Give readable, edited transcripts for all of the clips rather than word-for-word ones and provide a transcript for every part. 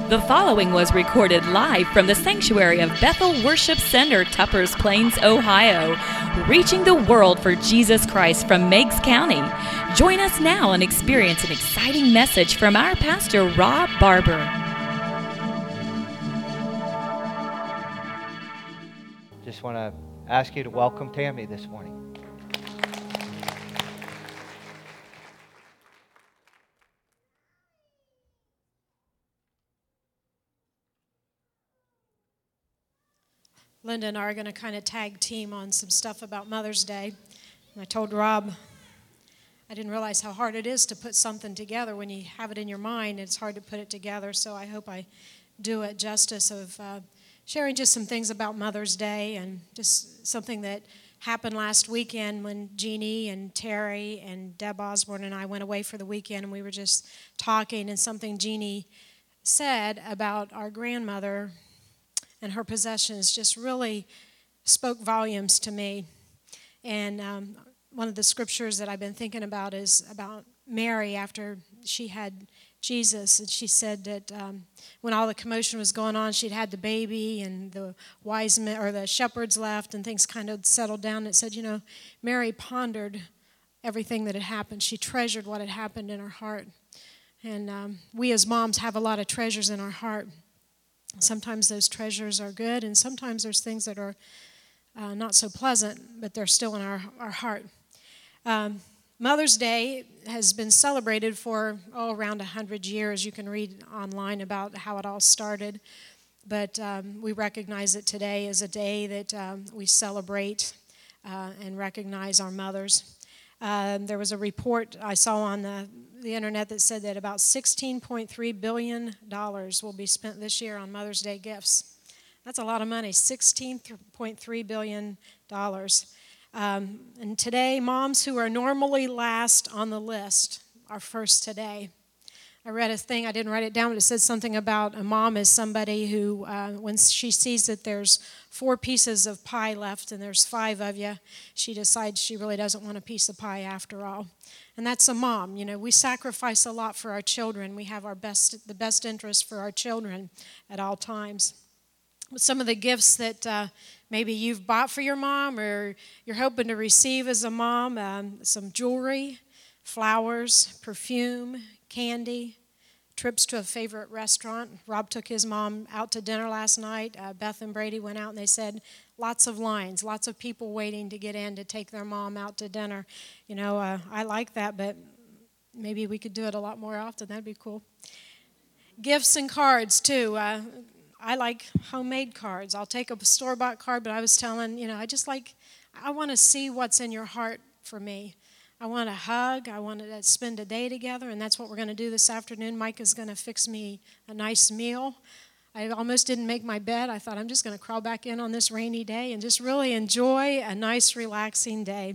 The following was recorded live from the sanctuary of Bethel Worship Center, Tuppers Plains, Ohio, reaching the world for Jesus Christ from Meigs County. Join us now and experience an exciting message from our pastor, Rob Barber. Just want to ask you to welcome Tammy this morning. Linda and I are going to kind of tag team on some stuff about Mother's Day. And I told Rob, I didn't realize how hard it is to put something together. When you have it in your mind, it's hard to put it together. So I hope I do it justice of sharing just some things about Mother's Day and just something that happened last weekend when Jeannie and Terry and Deb Osborne and I went away for the weekend, and we were just talking, and something Jeannie said about our grandmother and her possessions just really spoke volumes to me. And one of the scriptures that I've been thinking about is about Mary after she had Jesus. And she said that when all the commotion was going on, she'd had the baby and the wise men or the shepherds left and things kind of settled down. It said, Mary pondered everything that had happened. She treasured what had happened in her heart. And we as moms have a lot of treasures in our heart. Sometimes those treasures are good, and sometimes there's things that are not so pleasant, but they're still in our heart. Mother's Day has been celebrated for around 100 years. You can read online about how it all started, but we recognize it today as a day that we celebrate and recognize our mothers. There was a report I saw on the internet that said that about $16.3 billion will be spent this year on Mother's Day gifts. That's a lot of money, $16.3 billion. And today, moms who are normally last on the list are first today. I read a thing, I didn't write it down, but it said something about a mom is somebody who, when she sees that there's 4 pieces of pie left and there's 5 of you, she decides she really doesn't want a piece of pie after all. And that's a mom. We sacrifice a lot for our children. We have the best interest for our children at all times. But some of the gifts that maybe you've bought for your mom or you're hoping to receive as a mom, some jewelry, flowers, perfume, candy, trips to a favorite restaurant. Rob took his mom out to dinner last night. Beth and Brady went out, and they said lots of lines, lots of people waiting to get in to take their mom out to dinner. I like that, but maybe we could do it a lot more often. That'd be cool. Gifts and cards, too. I like homemade cards. I'll take a store-bought card, but I was telling, I want to see what's in your heart for me. I want to hug. I want to spend a day together, and that's what we're going to do this afternoon. Mike is going to fix me a nice meal. I almost didn't make my bed. I thought I'm just going to crawl back in on this rainy day and just really enjoy a nice, relaxing day.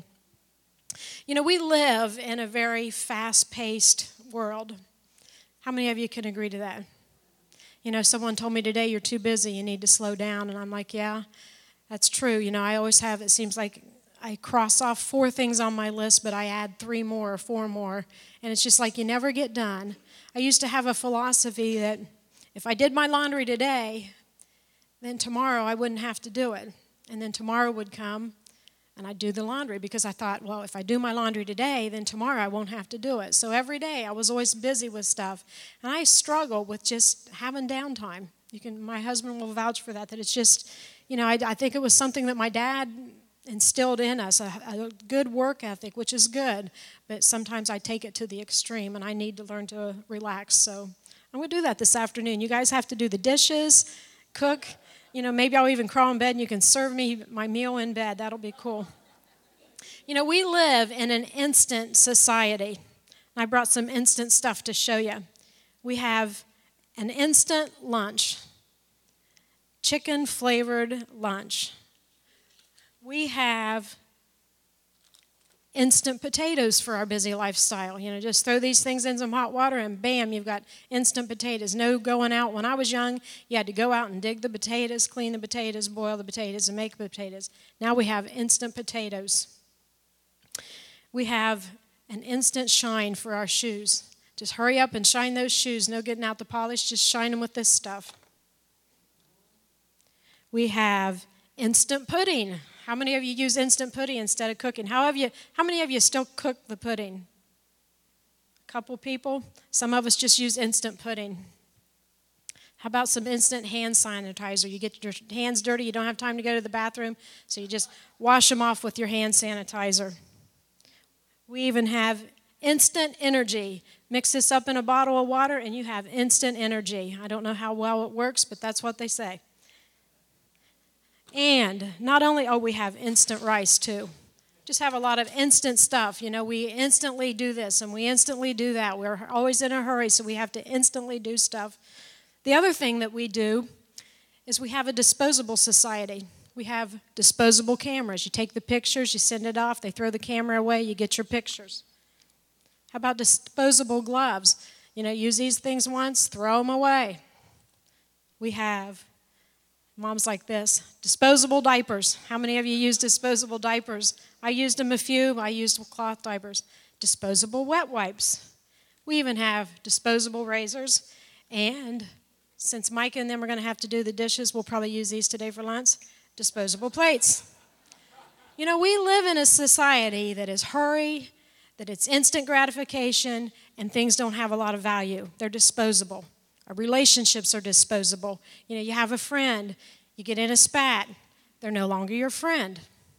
We live in a very fast-paced world. How many of you can agree to that? Someone told me today, you're too busy, you need to slow down. And I'm like, yeah, that's true. I always have, it seems like I cross off 4 things on my list, but I add 3 more or 4 more. And it's just like you never get done. I used to have a philosophy that if I did my laundry today, then tomorrow I wouldn't have to do it. And then tomorrow would come and I'd do the laundry because I thought, well, if I do my laundry today, then tomorrow I won't have to do it. So every day I was always busy with stuff. And I struggle with just having downtime. My husband will vouch for that it's just, I think it was something that my dad instilled in us, a good work ethic, which is good, but sometimes I take it to the extreme, and I need to learn to relax. So I'm going to do that this afternoon. You guys have to do the dishes, cook. Maybe I'll even crawl in bed, and you can serve me my meal in bed. That'll be cool. We live in an instant society. I brought some instant stuff to show you. We have an instant lunch, chicken-flavored lunch. We have instant potatoes for our busy lifestyle. Just throw these things in some hot water and bam, you've got instant potatoes. No going out. When I was young, you had to go out and dig the potatoes, clean the potatoes, boil the potatoes, and make the potatoes. Now we have instant potatoes. We have an instant shine for our shoes. Just hurry up and shine those shoes. No getting out the polish, just shine them with this stuff. We have instant pudding. How many of you use instant pudding instead of cooking? How many of you still cook the pudding? A couple people. Some of us just use instant pudding. How about some instant hand sanitizer? You get your hands dirty, you don't have time to go to the bathroom, so you just wash them off with your hand sanitizer. We even have instant energy. Mix this up in a bottle of water and you have instant energy. I don't know how well it works, but that's what they say. And not only, we have instant rice too. Just have a lot of instant stuff. We instantly do this and we instantly do that. We're always in a hurry, so we have to instantly do stuff. The other thing that we do is we have a disposable society. We have disposable cameras. You take the pictures, you send it off, they throw the camera away, you get your pictures. How about disposable gloves? Use these things once, throw them away. We have, mom's like this, disposable diapers. How many of you use disposable diapers? I used them a few. I used cloth diapers. Disposable wet wipes. We even have disposable razors. And since Micah and them are going to have to do the dishes, we'll probably use these today for lunch. Disposable plates. We live in a society that is hurry, that it's instant gratification, and things don't have a lot of value. They're disposable. Our relationships are disposable. You have a friend, you get in a spat, they're no longer your friend.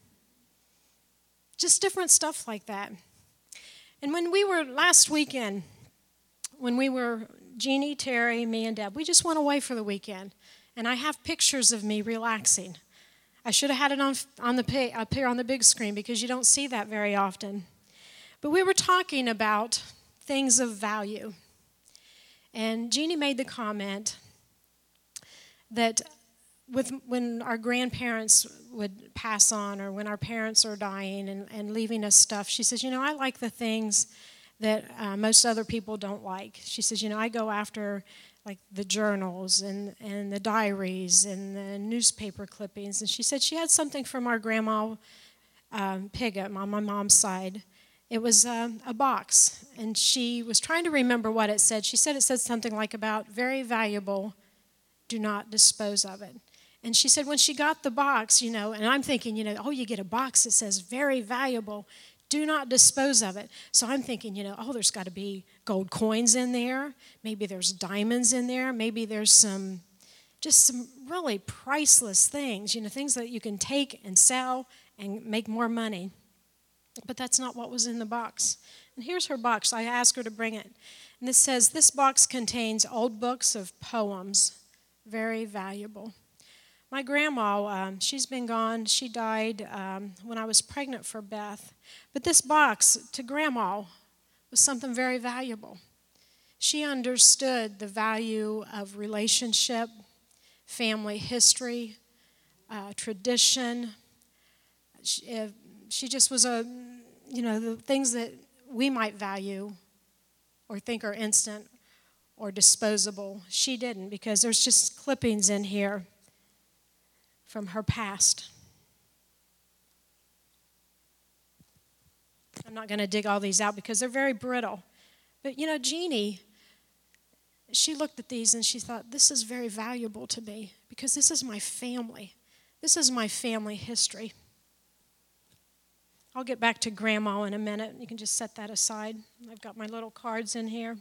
Just different stuff like that. And when we were last weekend, Jeannie, Terry, me, and Deb, we just went away for the weekend. And I have pictures of me relaxing. I should have had it up here on the big screen because you don't see that very often. But we were talking about things of value. And Jeannie made the comment that when our grandparents would pass on or when our parents are dying and leaving us stuff, she says, I like the things that most other people don't like. She says, I go after like the journals and the diaries and the newspaper clippings. And she said she had something from our grandma Pigott on my mom's side. It was a box, and she was trying to remember what it said. She said it said something like about very valuable, do not dispose of it. And she said when she got the box, and I'm thinking, you get a box that says very valuable, do not dispose of it. So I'm thinking, there's got to be gold coins in there. Maybe there's diamonds in there. Maybe there's some really priceless things, things that you can take and sell and make more money. But that's not what was in the box. And here's her box. I asked her to bring it. And this says, this box contains old books of poems, very valuable. My grandma, she's been gone. She died when I was pregnant for Beth. But this box to Grandma was something very valuable. She understood the value of relationship, family history, tradition. She just was the things that we might value or think are instant or disposable. She didn't, because there's just clippings in here from her past. I'm not going to dig all these out because they're very brittle. But Jeannie, she looked at these and she thought, this is very valuable to me because this is my family. This is my family history. I'll get back to Grandma in a minute. You can just set that aside. I've got my little cards in here.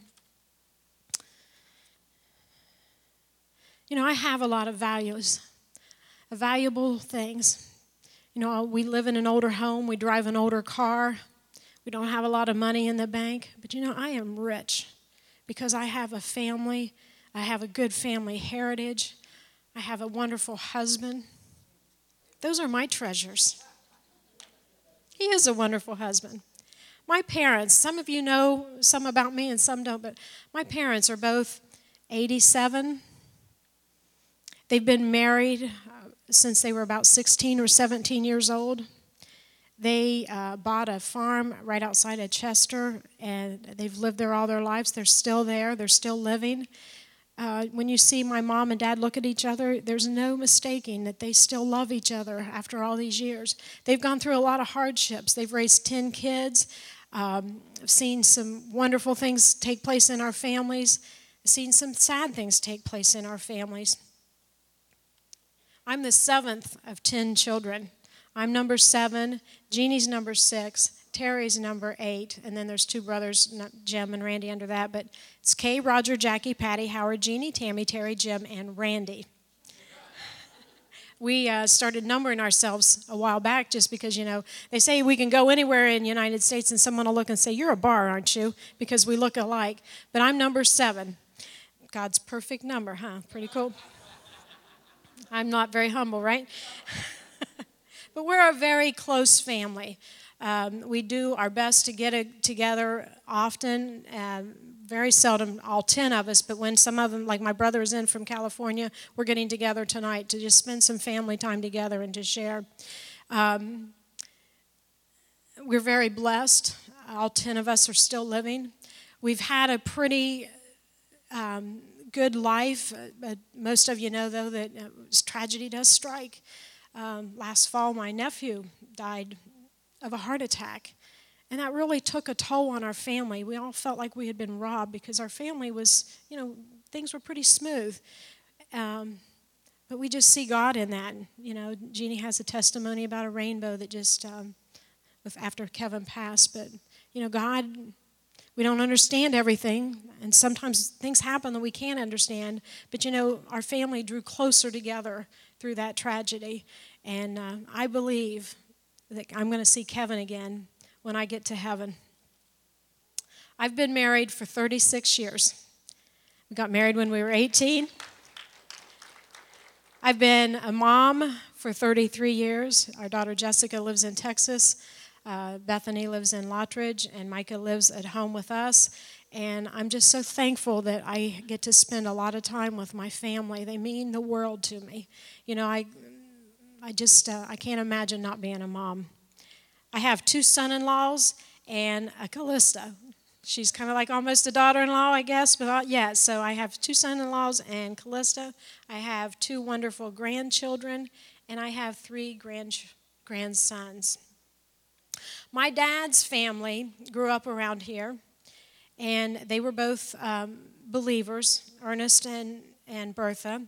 I have a lot of values, valuable things. We live in an older home. We drive an older car. We don't have a lot of money in the bank. But I am rich because I have a family. I have a good family heritage. I have a wonderful husband. Those are my treasures. He is a wonderful husband. My parents, some of you know some about me and some don't, but my parents are both 87. They've been married since they were about 16 or 17 years old. They bought a farm right outside of Chester, and they've lived there all their lives. They're still there. They're still living. When you see my mom and dad look at each other, there's no mistaking that they still love each other after all these years. They've gone through a lot of hardships. They've raised 10 kids. I've seen some wonderful things take place in our families. I've seen some sad things take place in our families. I'm the 7th of 10 children. I'm number 7, Jeannie's number 6, Terry's number 8, and then there's 2 brothers, Jim and Randy under that, but it's Kay, Roger, Jackie, Patty, Howard, Jeannie, Tammy, Terry, Jim, and Randy. We started numbering ourselves a while back just because, they say we can go anywhere in the United States and someone will look and say, "You're a bar, aren't you?" Because we look alike. But I'm number 7. God's perfect number, huh? Pretty cool. I'm not very humble, right? But we're a very close family. We do our best to get it together often, very seldom all 10 of us, but when some of them, like my brother is in from California, we're getting together tonight to just spend some family time together and to share. We're very blessed. All 10 of us are still living. We've had a pretty good life. But most of you know, though, that tragedy does strike. Last fall, my nephew died of a heart attack, and that really took a toll on our family. We all felt like we had been robbed because our family was, things were pretty smooth. But we just see God in that. Jeannie has a testimony about a rainbow that just, after Kevin passed. But, God, we don't understand everything, and sometimes things happen that we can't understand. But, our family drew closer together through that tragedy. And I believe that I'm going to see Kevin again when I get to heaven. I've been married for 36 years. We got married when we were 18. I've been a mom for 33 years. Our daughter Jessica lives in Texas. Bethany lives in Lottridge, and Micah lives at home with us. And I'm just so thankful that I get to spend a lot of time with my family. They mean the world to me. I can't imagine not being a mom. I have 2 son-in-laws and a Callista. She's kind of like almost a daughter-in-law, I guess, but not yet. So I have 2 son-in-laws and Callista. I have 2 wonderful grandchildren, and I have 3 grandsons. My dad's family grew up around here, and they were both believers, Ernest and Bertha.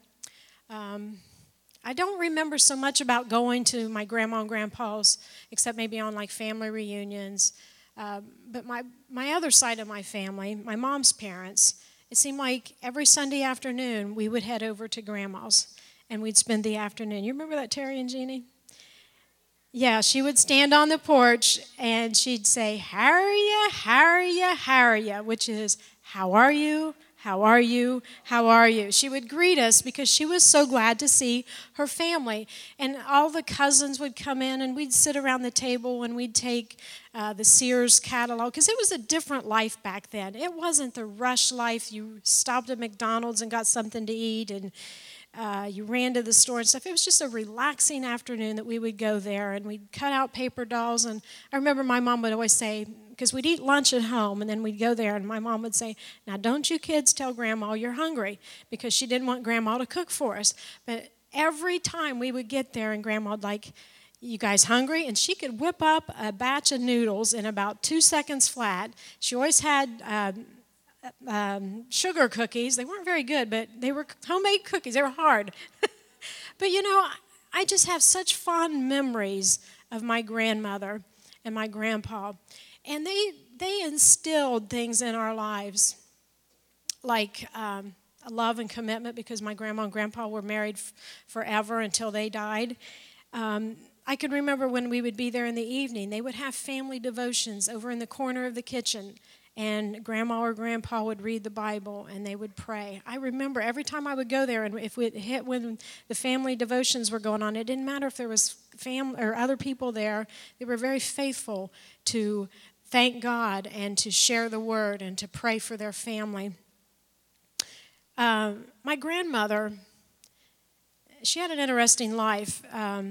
I don't remember so much about going to my grandma and grandpa's, except maybe on like family reunions. But my other side of my family, my mom's parents, it seemed like every Sunday afternoon we would head over to grandma's and we'd spend the afternoon. You remember that, Terry and Jeannie? Yeah, she would stand on the porch and she'd say, "How are you, how are you, how are you?" Which is, "How are you? How are you? How are you?" She would greet us because she was so glad to see her family. And all the cousins would come in and we'd sit around the table and we'd take the Sears catalog, because it was a different life back then. It wasn't the rush life. You stopped at McDonald's and got something to eat and you ran to the store and stuff. It was just a relaxing afternoon that we would go there and we'd cut out paper dolls. And I remember my mom would always say, because we'd eat lunch at home and then we'd go there and my mom would say, "Now don't you kids tell Grandma you're hungry," because she didn't want Grandma to cook for us. But every time we would get there and Grandma would like, "You guys hungry?" And she could whip up a batch of noodles in about 2 seconds flat. She always had sugar cookies. They weren't very good, but they were homemade cookies. They were hard. But I just have such fond memories of my grandmother and my grandpa. And they instilled things in our lives like a love and commitment, because my grandma and grandpa were married forever until they died. I can remember when we would be there in the evening, they would have family devotions over in the corner of the kitchen. And Grandma or Grandpa would read the Bible and they would pray. I remember every time I would go there, and if it hit when the family devotions were going on, it didn't matter if there was family or other people there. They were very faithful to thank God and to share the word and to pray for their family. My grandmother, she had an interesting life.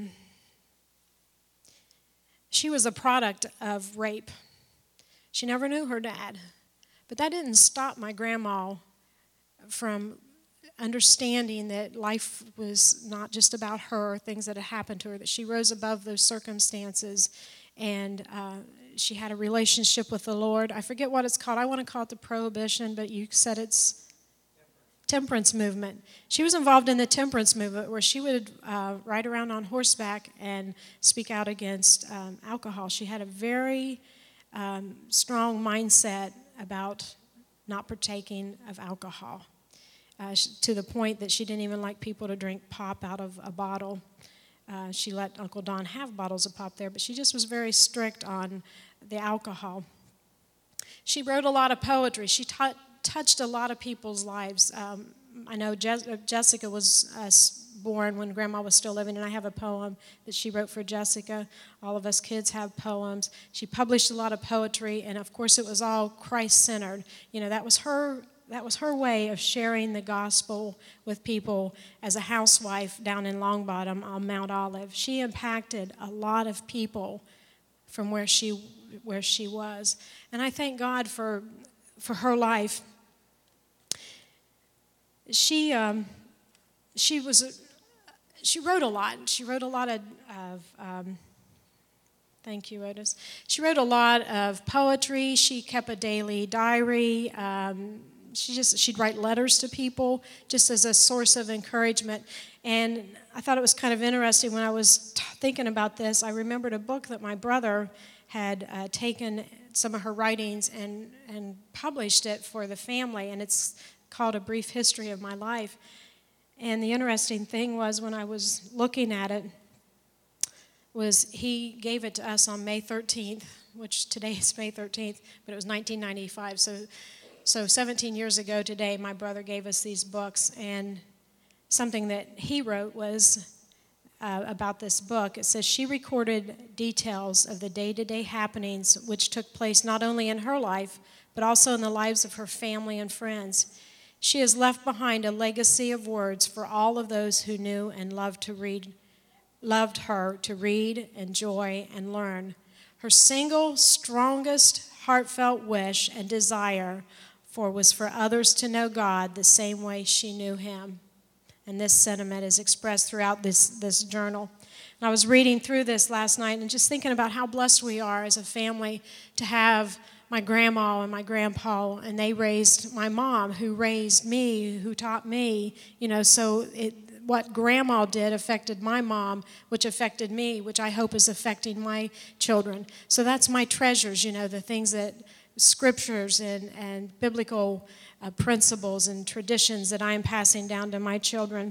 She was a product of rape. She never knew her dad, but that didn't stop my grandma from understanding that life was not just about her, things that had happened to her, that she rose above those circumstances, and she had a relationship with the Lord. I forget what it's called. I want to call it the prohibition, but you said it's temperance movement. She was involved in the temperance movement where she would ride around on horseback and speak out against alcohol. She had a very strong mindset about not partaking of alcohol, to the point that she didn't even like people to drink pop out of a bottle. She let Uncle Don have bottles of pop there, but she just was very strict on the alcohol. She wrote a lot of poetry. She touched a lot of people's lives. I know Jessica was born when Grandma was still living, and I have a poem that she wrote for Jessica. All of us kids have poems. She published a lot of poetry, and of course it was all Christ-centered. You know, that was her way of sharing the gospel with people as a housewife down in Longbottom on Mount Olive. She impacted a lot of people from where she was. And I thank God for her life. She wrote a lot. She wrote a lot of thank you, Otis. She wrote a lot of poetry. She kept a daily diary. She'd write letters to people just as a source of encouragement. And I thought it was kind of interesting when I was thinking about this. I remembered a book that my brother had taken some of her writings and published it for the family, and it's called A Brief History of My Life. And the interesting thing was, when I was looking at it, was he gave it to us on May 13th, which today is May 13th, but it was 1995. So 17 years ago today, my brother gave us these books, and something that he wrote was about this book. It says, she recorded details of the day-to-day happenings which took place not only in her life, but also in the lives of her family and friends. She has left behind a legacy of words for all of those who knew and loved her to read, enjoy, and learn. Her single, strongest, heartfelt wish and desire was for others to know God the same way she knew him. And this sentiment is expressed throughout this journal. And I was reading through this last night and just thinking about how blessed we are as a family to have my grandma and my grandpa, and they raised my mom, who raised me, who taught me, so what grandma did affected my mom, which affected me, which I hope is affecting my children. So that's my treasures, the things that scriptures and biblical principles and traditions that I am passing down to my children.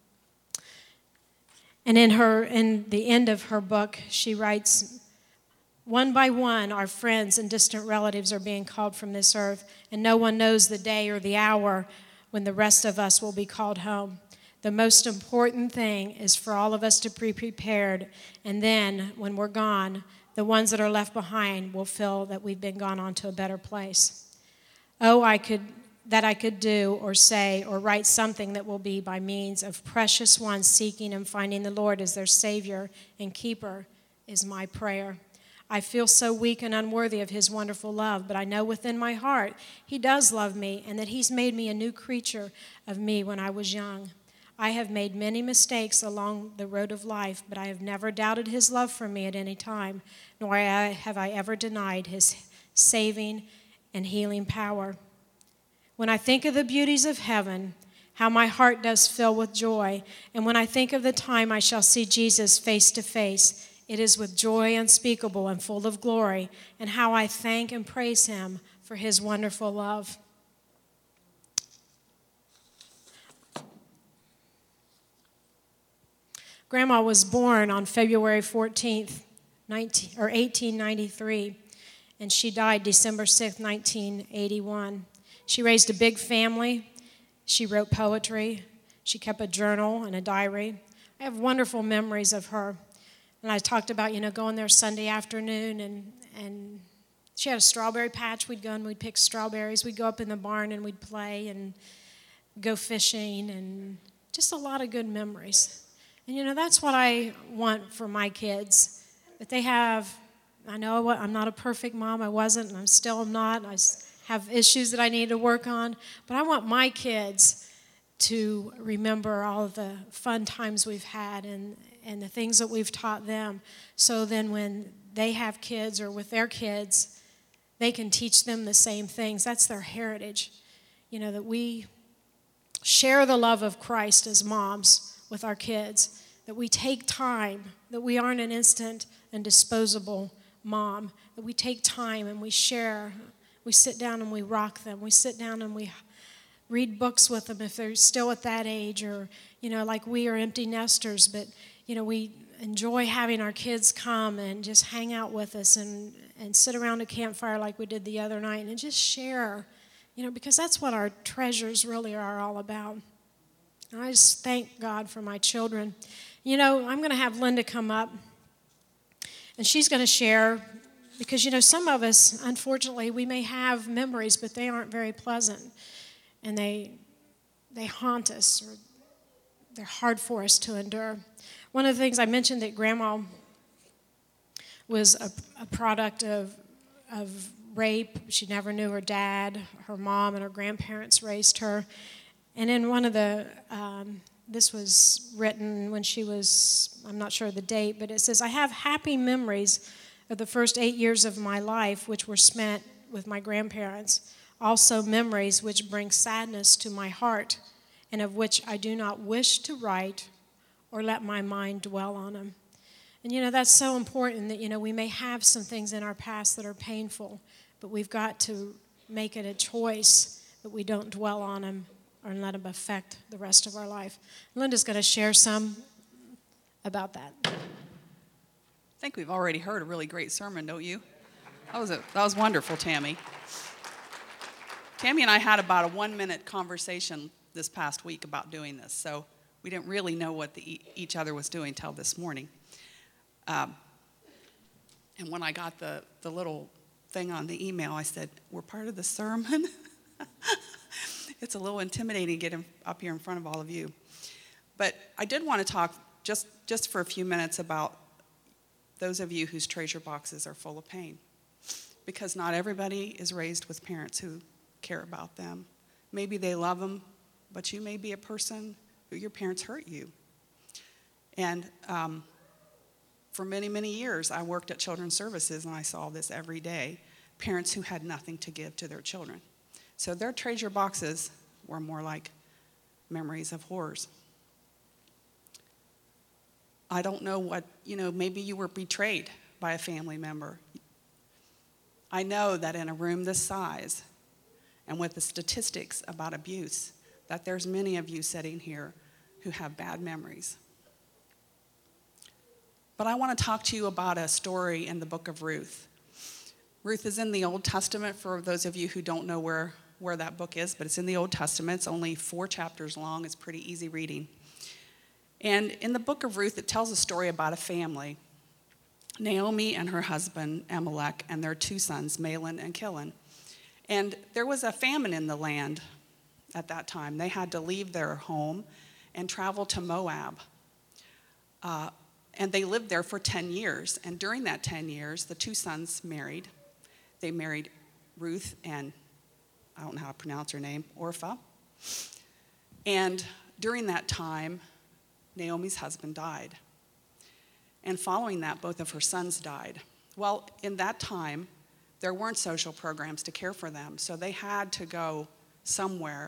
And in the end of her book, she writes, one by one, our friends and distant relatives are being called from this earth, and no one knows the day or the hour when the rest of us will be called home. The most important thing is for all of us to be prepared, and then when we're gone, the ones that are left behind will feel that we've been gone on to a better place. Oh, I could do or say or write something that will be by means of precious ones seeking and finding the Lord as their Savior and Keeper is my prayer. I feel so weak and unworthy of his wonderful love, but I know within my heart he does love me and that he's made me a new creature of me when I was young. I have made many mistakes along the road of life, but I have never doubted his love for me at any time, nor have I ever denied his saving and healing power. When I think of the beauties of heaven, how my heart does fill with joy, and when I think of the time I shall see Jesus face to face, it is with joy unspeakable and full of glory, and how I thank and praise him for his wonderful love. Grandma was born on February 14th, 1893, and she died December 6th, 1981. She raised a big family. She wrote poetry. She kept a journal and a diary. I have wonderful memories of her. And I talked about, going there Sunday afternoon, and she had a strawberry patch. We'd go and we'd pick strawberries. We'd go up in the barn and we'd play and go fishing, and just a lot of good memories. And, that's what I want for my kids, that they have. I know I'm not a perfect mom. I wasn't, and I still am not. I have issues that I need to work on. But I want my kids to remember all of the fun times we've had and the things that we've taught them. So then when they have kids or with their kids, they can teach them the same things. That's their heritage. That we share the love of Christ as moms with our kids, that we take time, that we aren't an instant and disposable mom, that we take time and we share. We sit down and we rock them. We sit down and we read books with them if they're still at that age, or, like we are empty nesters, but, we enjoy having our kids come and just hang out with us and sit around a campfire like we did the other night and just share, because that's what our treasures really are all about. And I just thank God for my children. I'm going to have Linda come up, and she's going to share, because, some of us, unfortunately, we may have memories, but they aren't very pleasant, and they haunt us, or they're hard for us to endure. One of the things I mentioned, that Grandma was a product of rape. She never knew her dad. Her mom and her grandparents raised her. And in one of the, this was written when she was, I'm not sure the date, but it says, "I have happy memories of the first 8 years of my life, which were spent with my grandparents. Also memories which bring sadness to my heart, and of which I do not wish to write or let my mind dwell on them." And that's so important, that we may have some things in our past that are painful, but we've got to make it a choice that we don't dwell on them or let them affect the rest of our life. Linda's going to share some about that. I think we've already heard a really great sermon, don't you? That was wonderful, Tammy. Tammy and I had about a 1-minute conversation this past week about doing this, so we didn't really know what each other was doing till this morning. And when I got the little thing on the email, I said, "We're part of the sermon?" It's a little intimidating getting up here in front of all of you. But I did want to talk just for a few minutes about those of you whose treasure boxes are full of pain. Because not everybody is raised with parents who care about them. Maybe they love them, but you may be a person who your parents hurt you. And for many, many years, I worked at Children's Services, and I saw this every day. Parents who had nothing to give to their children. So their treasure boxes were more like memories of horrors. I don't know what, maybe you were betrayed by a family member. I know that in a room this size, and with the statistics about abuse, that there's many of you sitting here who have bad memories. But I want to talk to you about a story in the book of Ruth. Ruth is in the Old Testament, for those of you who don't know where that book is, but it's in the Old Testament. It's only 4 chapters long. It's pretty easy reading. And in the book of Ruth, it tells a story about a family, Naomi and her husband, Elimelech, and their 2 sons, Mahlon and Chilion. And there was a famine in the land at that time. They had to leave their home and travel to Moab. And they lived there for 10 years. And during that 10 years, the 2 sons married. They married Ruth and, I don't know how to pronounce her name, Orpah. And during that time, Naomi's husband died. And following that, both of her sons died. Well, in that time, there weren't social programs to care for them, so they had to go somewhere,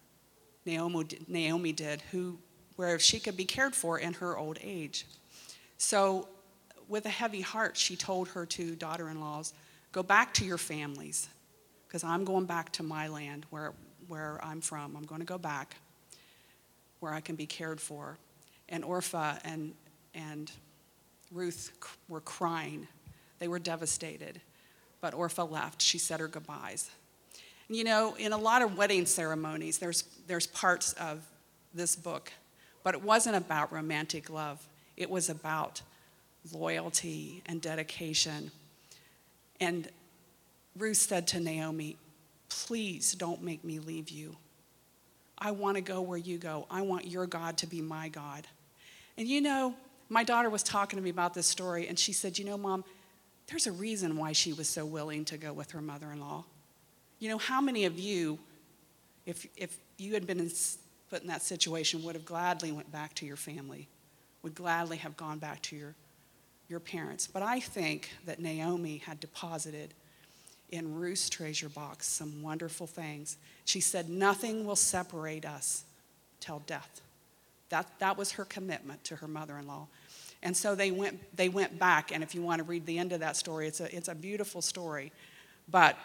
Naomi did, where she could be cared for in her old age. So with a heavy heart, she told her 2 daughter-in-laws, "Go back to your families, because I'm going back to my land where I'm from. I'm going to go back where I can be cared for." And Orpah and Ruth were crying. They were devastated. But Orpah left. She said her goodbyes. And in a lot of wedding ceremonies, there's parts of this book, but it wasn't about romantic love. It was about loyalty and dedication. And Ruth said to Naomi, "Please don't make me leave you. I want to go where you go. I want your God to be my God." And my daughter was talking to me about this story, and she said, "Mom, there's a reason why she was so willing to go with her mother-in-law. How many of you, if you had been put in that situation, would have gladly went back to your family, would gladly have gone back to your parents. But I think that Naomi had deposited in Ruth's treasure box some wonderful things. She said, nothing will separate us till death. That was her commitment to her mother-in-law. And so they went back, and if you want to read the end of that story, it's a beautiful story. But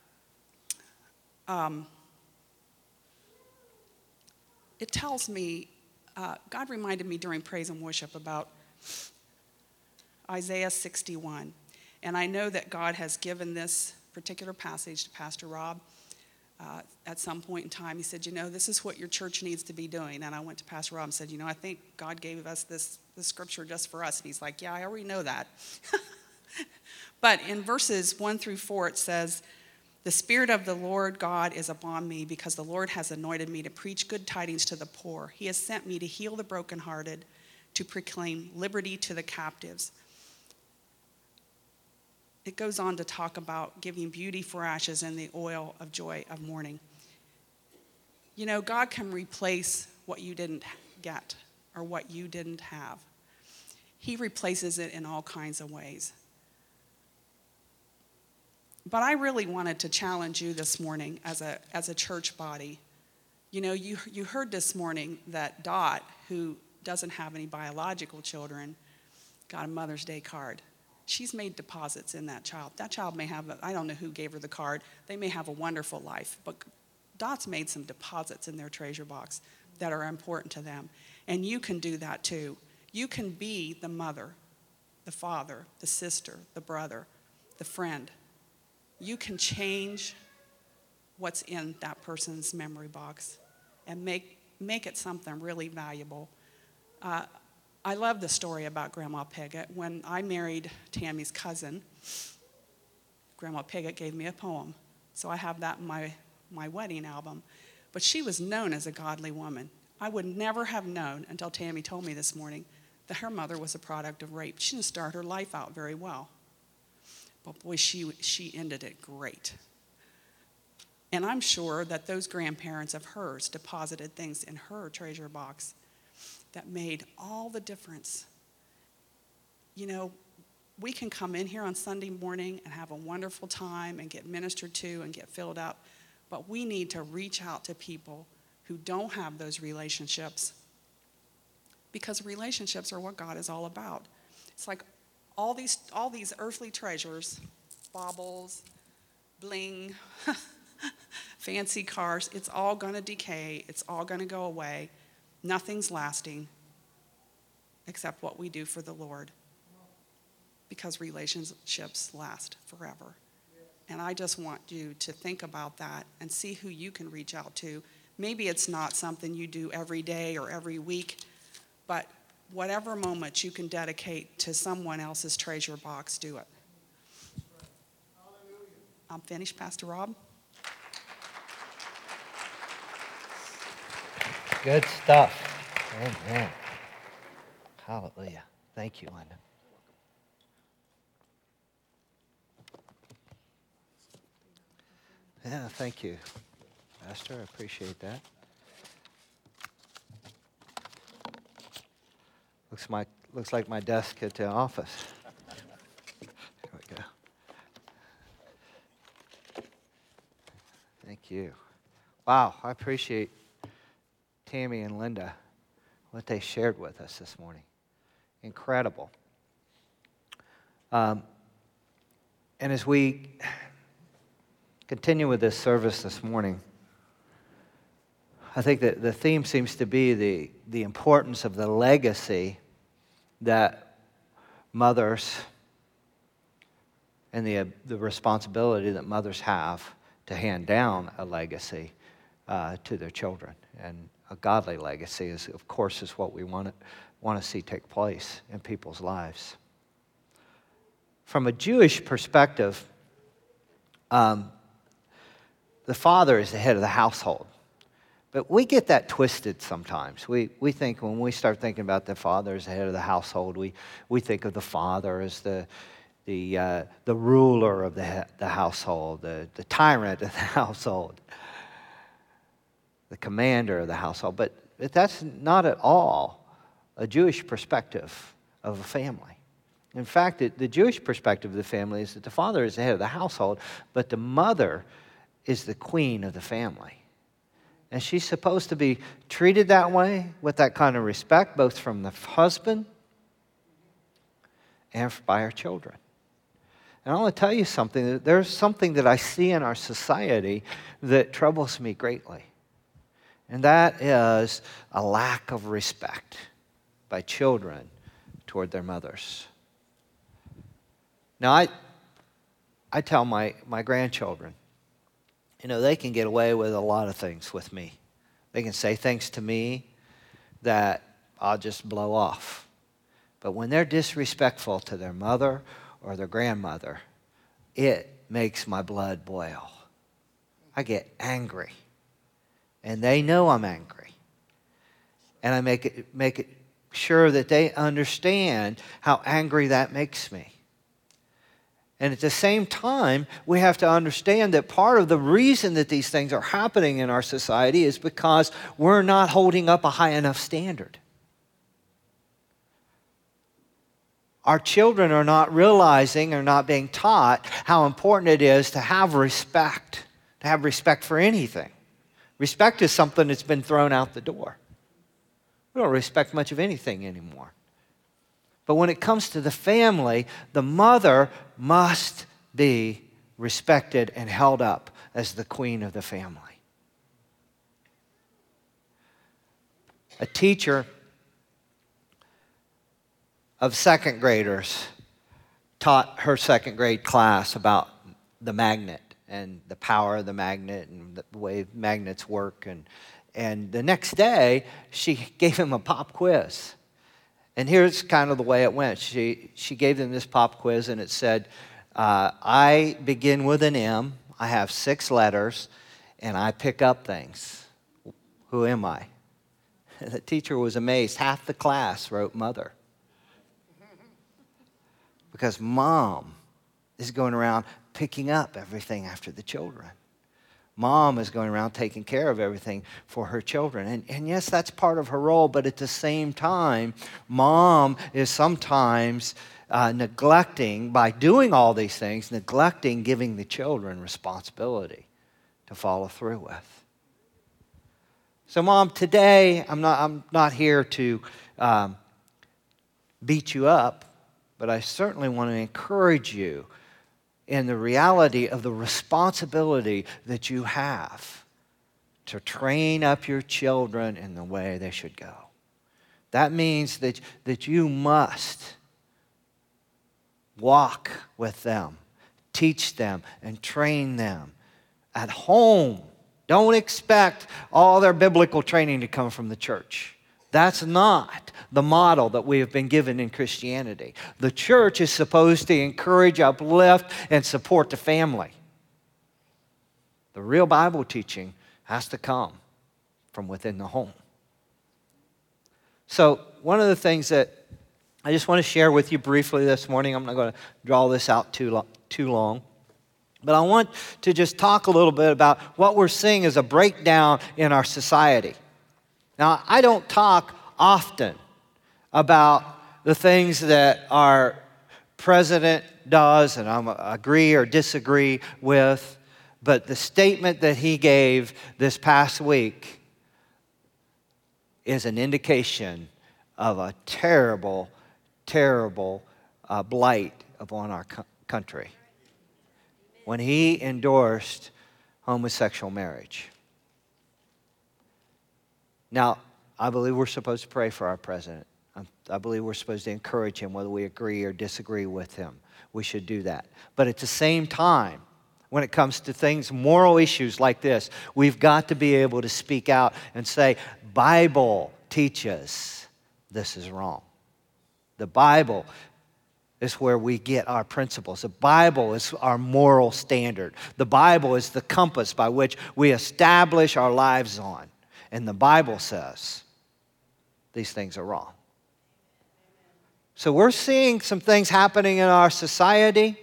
it tells me, God reminded me during praise and worship about Isaiah 61. And I know that God has given this particular passage to Pastor Rob at some point in time. He said, this is what your church needs to be doing. And I went to Pastor Rob and said, I think God gave us this scripture just for us. And he's like, yeah, I already know that. But in verses 1 through 4, it says, the Spirit of the Lord God is upon me, because the Lord has anointed me to preach good tidings to the poor. He has sent me to heal the brokenhearted, to proclaim liberty to the captives. It goes on to talk about giving beauty for ashes and the oil of joy of mourning. God can replace what you didn't get or what you didn't have. He replaces it in all kinds of ways. But I really wanted to challenge you this morning as a church body. You heard this morning that Dot, who doesn't have any biological children, got a Mother's Day card. She's made deposits in that child. That child may have, I don't know who gave her the card. They may have a wonderful life. But Dot's made some deposits in their treasure box that are important to them. And you can do that too. You can be the mother, the father, the sister, the brother, the friend. You can change what's in that person's memory box and make it something really valuable. I love the story about Grandma Piggott. When I married Tammy's cousin, Grandma Piggott gave me a poem. So I have that in my wedding album. But she was known as a godly woman. I would never have known until Tammy told me this morning that her mother was a product of rape. She didn't start her life out very well. But boy, she ended it great. And I'm sure that those grandparents of hers deposited things in her treasure box that made all the difference. We can come in here on Sunday morning and have a wonderful time and get ministered to and get filled up, but we need to reach out to people who don't have those relationships, because relationships are what God is all about. It's like all these earthly treasures, baubles, bling, fancy cars, it's all going to decay, it's all going to go away. Nothing's lasting except what we do for the Lord, because relationships last forever. And I just want you to think about that and see who you can reach out to. Maybe it's not something you do every day or every week, but whatever moment you can dedicate to someone else's treasure box, do it. I'm finished, Pastor Rob. Good stuff. Amen. Hallelujah. Thank you, Linda. Yeah, thank you, Pastor. I appreciate that. Looks like my desk at the office. There we go. Thank you. Wow, I appreciate Tammy and Linda, what they shared with us this morning. Incredible. And as we continue with this service this morning, I think that the theme seems to be the importance of the legacy that mothers and the responsibility that mothers have to hand down a legacy to their children. And a godly legacy is, of course, is what we want to see take place in people's lives. From a Jewish perspective, the father is the head of the household. But we get that twisted sometimes. We think when we start thinking about the father as the head of the household, we think of the father as the ruler of the household, the tyrant of the household, the commander of the household. But that's not at all a Jewish perspective of a family. In fact, the Jewish perspective of the family is that the father is the head of the household, but the mother is the queen of the family. And she's supposed to be treated that way, with that kind of respect, both from the husband and by her children. And I want to tell you something. There's something that I see in our society that troubles me greatly. And that is a lack of respect by children toward their mothers. Now, I tell my grandchildren, they can get away with a lot of things with me. They can say things to me that I'll just blow off. But when they're disrespectful to their mother or their grandmother, it makes my blood boil. I get angry. And they know I'm angry. And I make it sure that they understand how angry that makes me. And at the same time, we have to understand that part of the reason that these things are happening in our society is because we're not holding up a high enough standard. Our children are not realizing or not being taught how important it is to have respect for anything. Respect is something that's been thrown out the door. We don't respect much of anything anymore. But when it comes to the family, the mother must be respected and held up as the queen of the family. A teacher of second graders taught her second grade class about the magnet and the power of the magnet and the way magnets work. And the next day, she gave him a pop quiz. And here's kind of the way it went. She gave them this pop quiz, and it said, I begin with an M, I have 6 letters, and I pick up things. Who am I? The teacher was amazed. Half the class wrote mother. Because mom is going around picking up everything after the children. Mom is going around taking care of everything for her children. And yes, that's part of her role, but at the same time, mom is sometimes neglecting, by doing all these things, neglecting giving the children responsibility to follow through with. So Mom, today, I'm not here to beat you up, but I certainly want to encourage you in the reality of the responsibility that you have to train up your children in the way they should go. That means that you must walk with them, teach them, and train them at home. Don't expect all their biblical training to come from the church. That's not the model that we have been given in Christianity. The church is supposed to encourage, uplift, and support the family. The real Bible teaching has to come from within the home. So one of the things that I just want to share with you briefly this morning, I'm not going to draw this out too long, but I want to just talk a little bit about what we're seeing as a breakdown in our society. Now, I don't talk often about the things that our president does, and I agree or disagree with, but the statement that he gave this past week is an indication of a terrible, terrible blight upon our country when he endorsed homosexual marriage. Now, I believe we're supposed to pray for our president. I believe we're supposed to encourage him, whether we agree or disagree with him. We should do that. But at the same time, when it comes to things, moral issues like this, we've got to be able to speak out and say, Bible teaches this is wrong. The Bible is where we get our principles. The Bible is our moral standard. The Bible is the compass by which we establish our lives on. And the Bible says these things are wrong. So we're seeing some things happening in our society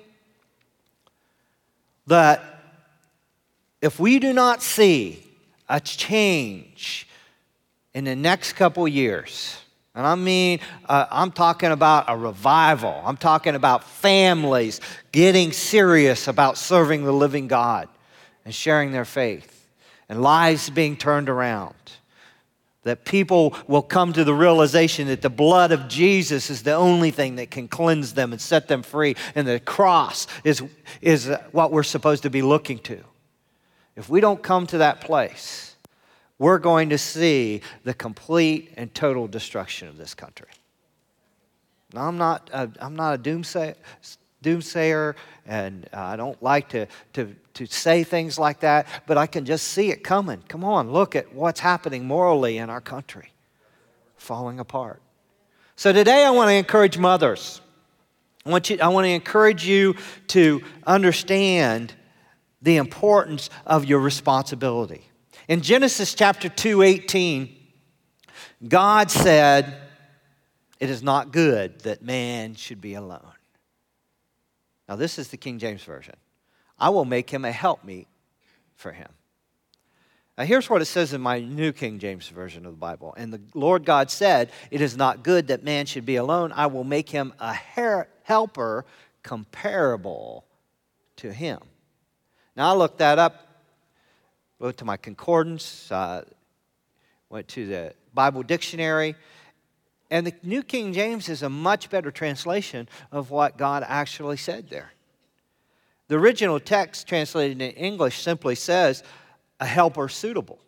that if we do not see a change in the next couple years, And I mean, I'm talking about a revival. I'm talking about families getting serious about serving the living God and sharing their faith, and lives being turned around. That people will come to the realization that the blood of Jesus is the only thing that can cleanse them and set them free, and the cross is what we're supposed to be looking to. If we don't come to that place, we're going to see the complete and total destruction of this country. Now, I'm not a doomsayer, and I don't like to say things like that, but I can just see it coming. Come on, look at what's happening morally in our country, falling apart. So today I want to encourage mothers. I want to encourage you to understand the importance of your responsibility. In Genesis chapter 2:18, God said, "It is not good that man should be alone." Now this is the King James Version. "I will make him a helpmeet for him." Now here's what it says in my New King James Version of the Bible. "And the Lord God said, it is not good that man should be alone. I will make him a helper comparable to him." Now I looked that up. Went to my concordance, went to the Bible dictionary, and the New King James is a much better translation of what God actually said there. The original text translated in English simply says, "a helper suitable."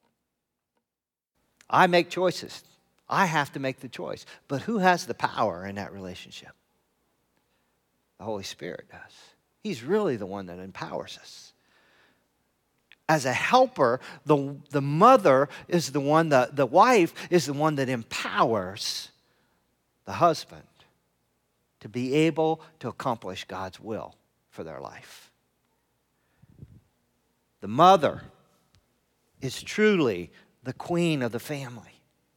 I make choices. I have to make the choice. But who has the power in that relationship? The Holy Spirit does. He's really the one that empowers us. As a helper, the mother is the one, the wife is the one that empowers the husband to be able to accomplish God's will for their life. The mother is truly the queen of the family.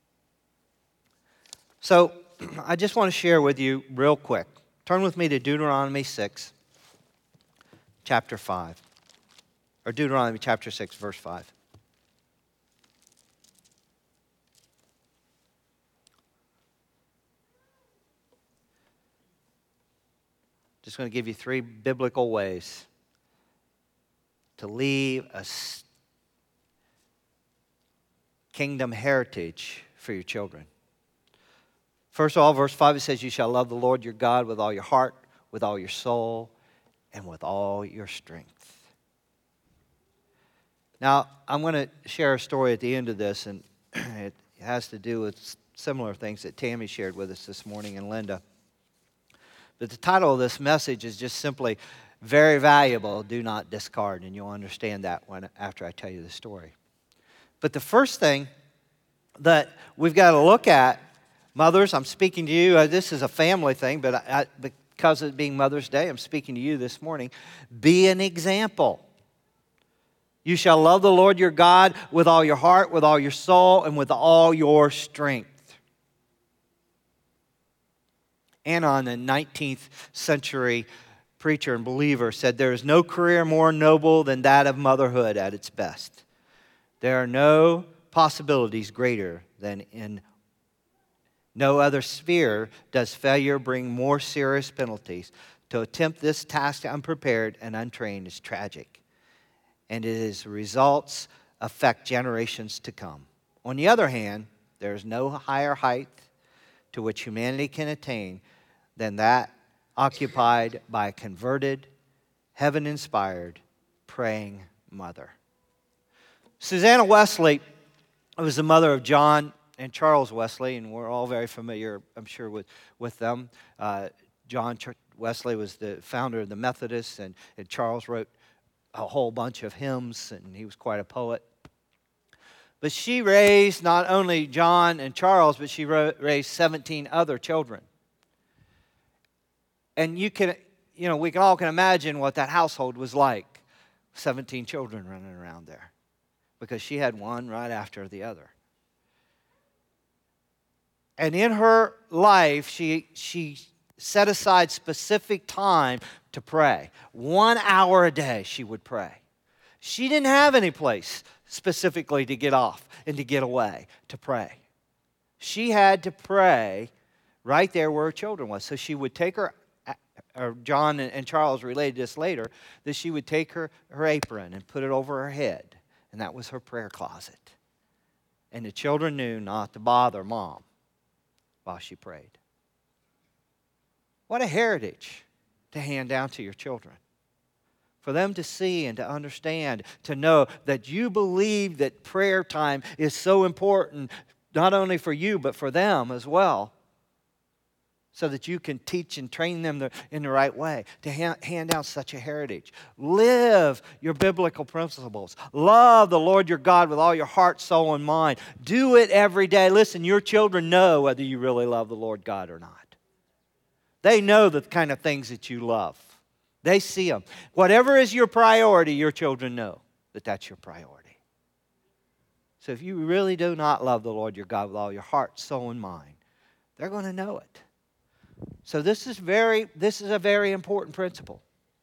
So I just want to share with you real quick. Turn with me to Deuteronomy 6, chapter 5. Or Deuteronomy chapter 6, verse 5. Just going to give you 3 biblical ways to leave a kingdom heritage for your children. First of all, verse 5, it says, "You shall love the Lord your God with all your heart, with all your soul, and with all your strength." Now, I'm going to share a story at the end of this, and it has to do with similar things that Tammy shared with us this morning, and Linda. But the title of this message is just simply, "Very Valuable, Do Not Discard," and you'll understand that after I tell you the story. But the first thing that we've got to look at, mothers, I'm speaking to you, this is a family thing, but because of it being Mother's Day, I'm speaking to you this morning. Be an example. "You shall love the Lord your God with all your heart, with all your soul, and with all your strength." Anon, a 19th century preacher and believer, said, "There is no career more noble than that of motherhood at its best. There are no possibilities greater than in no other sphere does failure bring more serious penalties. To attempt this task unprepared and untrained is tragic, and its results affect generations to come. On the other hand, there is no higher height to which humanity can attain than that occupied by a converted, heaven-inspired, praying mother." Susanna Wesley was the mother of John and Charles Wesley, and we're all very familiar, I'm sure, with them. John Wesley was the founder of the Methodists, and Charles wrote a whole bunch of hymns, and he was quite a poet. But she raised not only John and Charles, but she raised 17 other children. And we can all imagine what that household was like. 17 children running around there, because she had one right after the other. And in her life, she set aside specific time to pray. 1 hour a day she would pray. She didn't have any place specifically to get off and to get away to pray. She had to pray right there where her children was. So she would take her, or John and Charles related this later, that she would take her apron and put it over her head. And that was her prayer closet. And the children knew not to bother Mom while she prayed. What a heritage to hand down to your children. For them to see and to understand, to know that you believe that prayer time is so important, not only for you, but for them as well, so that you can teach and train them in the right way, to hand down such a heritage. Live your biblical principles. Love the Lord your God with all your heart, soul, and mind. Do it every day. Listen, your children know whether you really love the Lord God or not. They know the kind of things that you love. They see them. Whatever is your priority, your children know that that's your priority. So if you really do not love the Lord your God with all your heart, soul, and mind, they're going to know it. So this is a very important principle.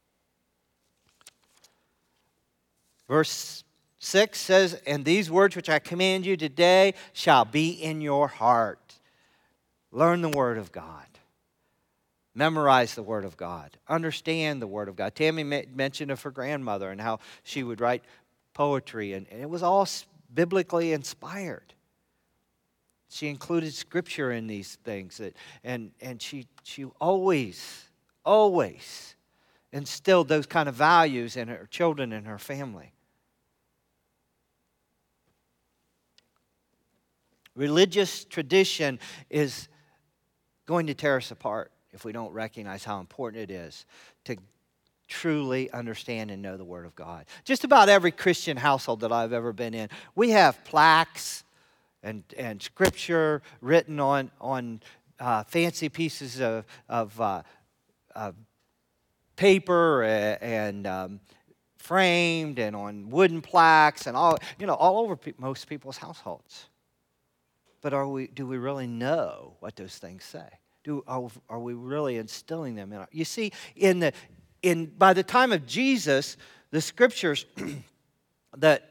Verse 6 says, "And these words which I command you today shall be in your heart." Learn the Word of God. Memorize the Word of God. Understand the Word of God. Tammy mentioned of her grandmother and how she would write poetry, and it was all biblically inspired. She included Scripture in these things, and she always instilled those kind of values in her children and her family. Religious tradition is going to tear us apart if we don't recognize how important it is to truly understand and know the Word of God. Just about every Christian household that I've ever been in, we have plaques and Scripture written on fancy pieces of paper and framed and on wooden plaques and all over most people's households. But do we really know what those things say? Are we really instilling them in our? You see, by the time of Jesus, the Scriptures that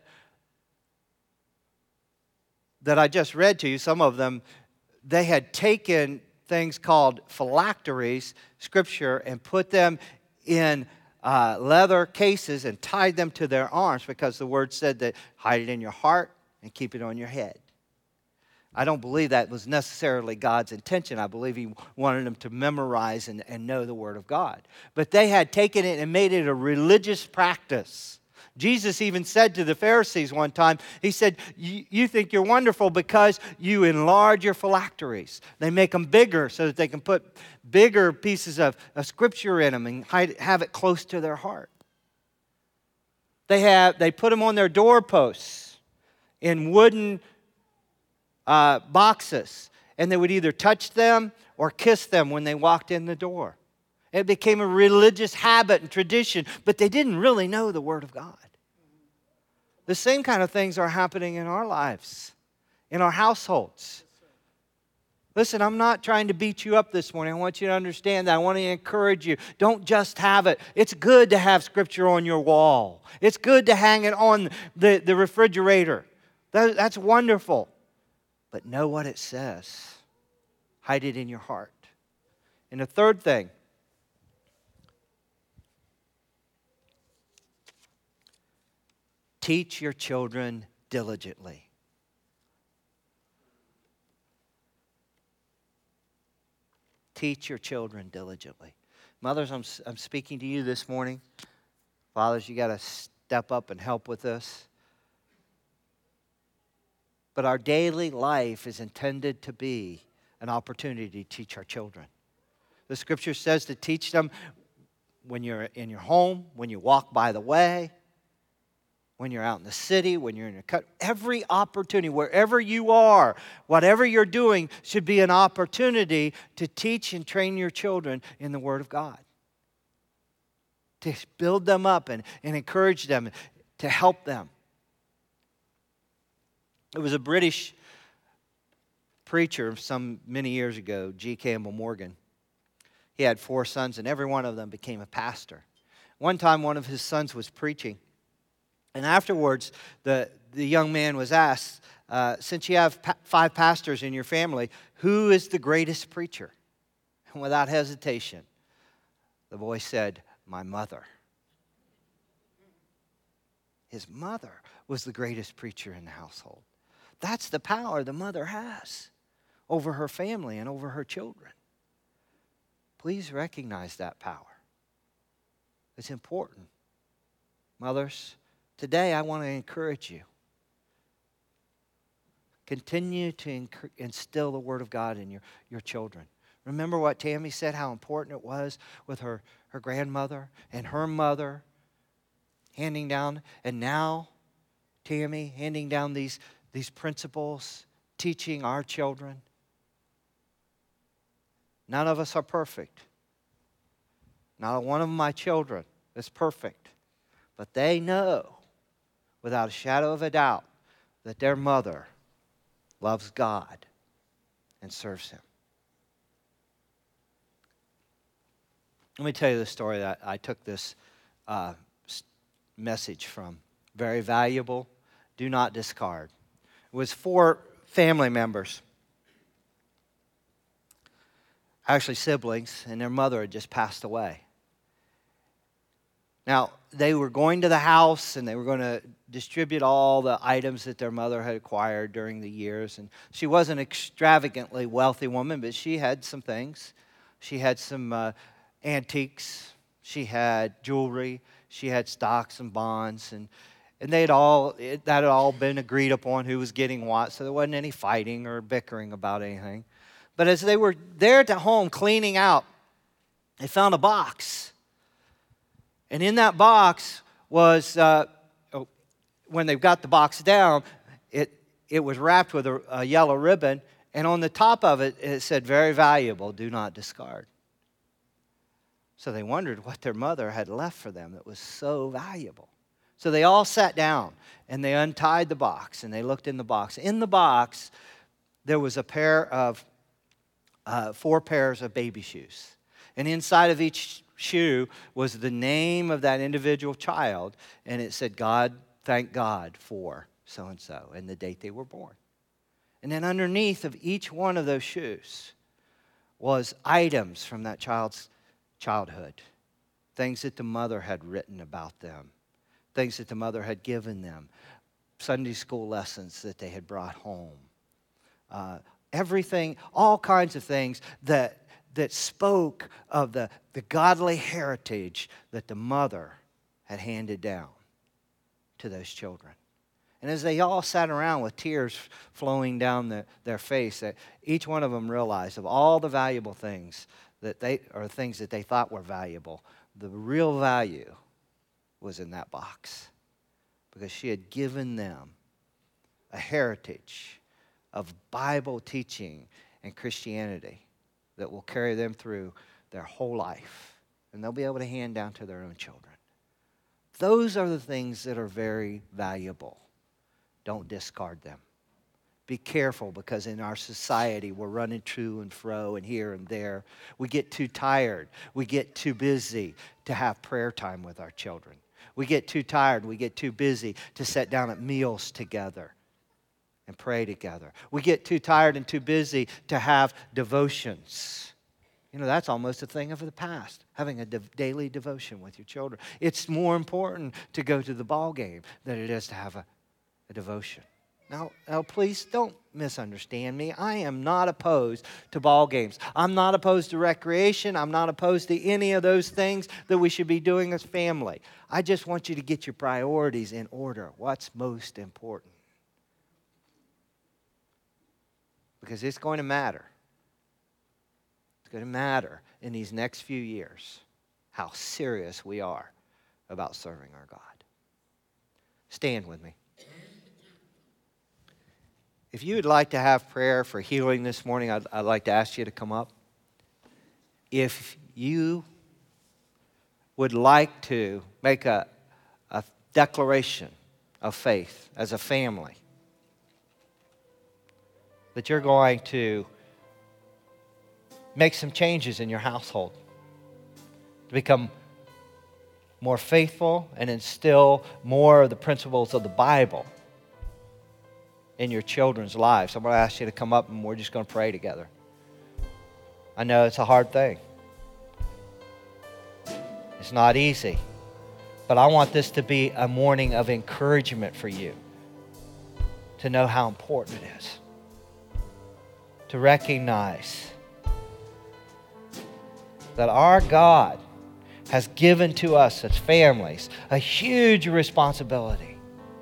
I just read to you, some of them, they had taken things called phylacteries, Scripture, and put them in leather cases and tied them to their arms, because the Word said that hide it in your heart and keep it on your head. I don't believe that was necessarily God's intention. I believe He wanted them to memorize and know the Word of God. But they had taken it and made it a religious practice. Jesus even said to the Pharisees one time, He said, you think you're wonderful because you enlarge your phylacteries. They make them bigger so that they can put bigger pieces of Scripture in them and have it close to their heart. They put them on their doorposts in wooden boxes, and they would either touch them or kiss them when they walked in the door. It became a religious habit and tradition, but they didn't really know the Word of God. The same kind of things are happening in our lives, in our households. Listen, I'm not trying to beat you up this morning. I want you to understand that. I want to encourage you. Don't just have it. It's good to have Scripture on your wall. It's good to hang it on the refrigerator. That's wonderful. But know what it says. Hide it in your heart. And the third thing, teach your children diligently. Teach your children diligently. Mothers, I'm speaking to you this morning. Fathers, you got to step up and help with this. But our daily life is intended to be an opportunity to teach our children. The Scripture says to teach them when you're in your home, when you walk by the way, when you're out in the city, when you're in your cut. Every opportunity, wherever you are, whatever you're doing, should be an opportunity to teach and train your children in the Word of God. To build them up and encourage them, to help them. It was a British preacher many years ago, G. Campbell Morgan. He had 4 sons, and every one of them became a pastor. One time, one of his sons was preaching, And afterwards, the young man was asked, since you have 5 pastors in your family, who is the greatest preacher? And without hesitation, the boy said, my mother. His mother was the greatest preacher in the household. That's the power the mother has over her family and over her children. Please recognize that power. It's important. Mothers, today I want to encourage you. Continue to instill the Word of God in your children. Remember what Tammy said, how important it was with her grandmother and her mother handing down, and now Tammy handing down these principles, teaching our children. None of us are perfect. Not one of my children is perfect. But they know, without a shadow of a doubt, that their mother loves God and serves Him. Let me tell you the story that I took this message from. Very valuable. Do not discard. It was 4 family members, actually siblings, and their mother had just passed away. Now, they were going to the house and they were going to distribute all the items that their mother had acquired during the years. And she wasn't an extravagantly wealthy woman, but she had some things. She had some antiques. She had jewelry. She had stocks and bonds. And that had all been agreed upon who was getting what. So there wasn't any fighting or bickering about anything. But as they were there at home cleaning out, they found a box. And in that box was, when they got the box down, it was wrapped with a yellow ribbon. And on the top of it, it said, very valuable, do not discard. So they wondered what their mother had left for them that was so valuable. So they all sat down and they untied the box and they looked in the box. In the box, there was a pair of 4 pairs of baby shoes. And inside of each shoe was the name of that individual child, and it said, God, thank God for so-and-so, and the date they were born. And then underneath of each one of those shoes was items from that child's childhood, things that the mother had written about them, things that the mother had given them, Sunday school lessons that they had brought home, everything, all kinds of things that spoke of the godly heritage that the mother had handed down to those children. And as they all sat around with tears flowing down their face, that each one of them realized of all the valuable things things that they thought were valuable, the real value was in that box. Because she had given them a heritage of Bible teaching and Christianity that will carry them through their whole life. And they'll be able to hand down to their own children. Those are the things that are very valuable. Don't discard them. Be careful, because in our society we're running to and fro and here and there. We get too tired. We get too busy to have prayer time with our children. We get too tired. We get too busy to sit down at meals together and pray together. We get too tired and too busy to have devotions. You know, that's almost a thing of the past, having a daily devotion with your children. It's more important to go to the ball game than it is to have a devotion. Now, please don't misunderstand me. I am not opposed to ball games. I'm not opposed to recreation. I'm not opposed to any of those things that we should be doing as family. I just want you to get your priorities in order. What's most important? Because it's going to matter. It's going to matter in these next few years how serious we are about serving our God. Stand with me. If you would like to have prayer for healing this morning, I'd like to ask you to come up. If you would like to make a declaration of faith as a family, that you're going to make some changes in your household to become more faithful and instill more of the principles of the Bible in your children's lives. I'm going to ask you to come up and we're just going to pray together. I know it's a hard thing. It's not easy. But I want this to be a morning of encouragement for you to know how important it is. To recognize that our God has given to us as families a huge responsibility.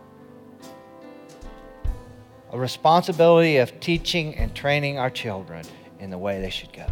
A responsibility of teaching and training our children in the way they should go.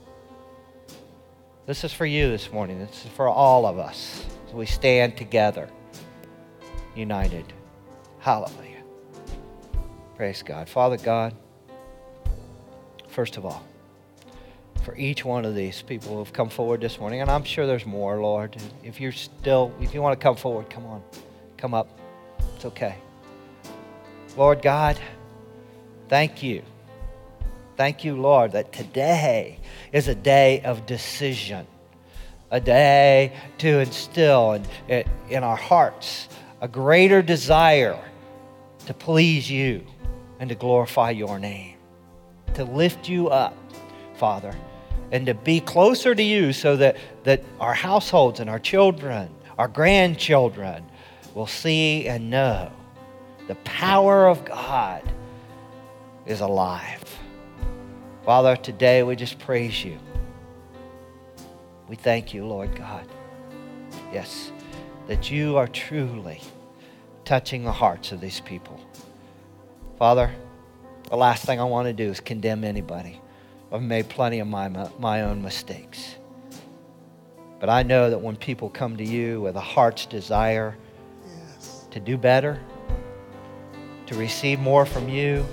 This is for you this morning. This is for all of us. As we stand together, united. Hallelujah. Praise God. Father God, first of all, for each one of these people who have come forward this morning, and I'm sure there's more, Lord. If you want to come forward, come on. Come up. It's okay. Lord God, thank you. Thank you, Lord, that today is a day of decision, a day to instill in our hearts a greater desire to please you and to glorify your name, to lift you up, Father, and to be closer to you so that our households and our children, our grandchildren will see and know the power of God is alive. Father, today we just praise you. We thank you, Lord God. Yes, that you are truly touching the hearts of these people. Father, the last thing I want to do is condemn anybody. I've made plenty of my own mistakes. But I know that when people come to you with a heart's desire to do better, to receive more from you,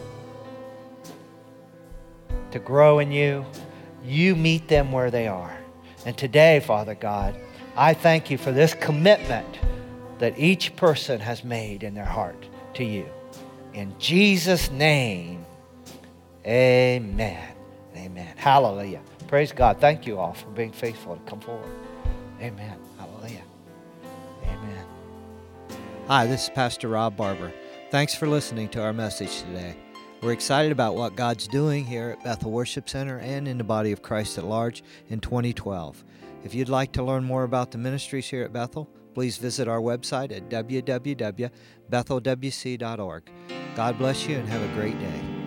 to grow in you, you meet them where they are. And today, Father God, I thank you for this commitment that each person has made in their heart to you. In Jesus' name, amen. Amen. Hallelujah. Praise God. Thank you all for being faithful to come forward. Amen. Hallelujah. Amen. Hi, this is Pastor Rob Barber. Thanks for listening to our message today. We're excited about what God's doing here at Bethel Worship Center and in the body of Christ at large in 2012. If you'd like to learn more about the ministries here at Bethel, please visit our website at www.bethelwc.org. God bless you and have a great day.